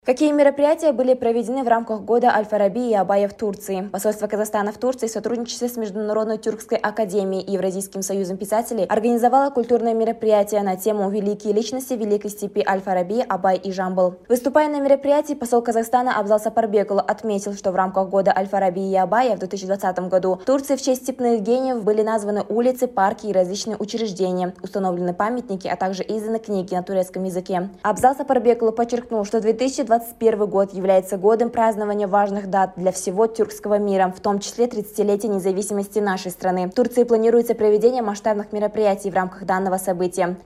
Какие мероприятия были проведены в рамках года Аль-Фараби и Абая в Турции? Посольство Казахстана в Турции в сотрудничестве с Международной тюркской академией и Евразийским союзом писателей организовало культурное мероприятие на тему «Великие личности Великой степи Аль-Фараби, Абай и Жамбыл». Выступая на мероприятии, посол Казахстана Абзал Сапарбекұлы отметил, что в рамках года Аль-Фараби и Абая в 2020 году в Турции в честь степных гениев были названы улицы, парки и различные учреждения, установлены памятники, а также изданы книги на турецком языке. Абзал Сапарбекұлы подчеркнул, что 2021 год является годом празднования важных дат для всего тюркского мира, в том числе 30-летия независимости нашей страны. В Турции планируется проведение масштабных мероприятий в рамках данного события.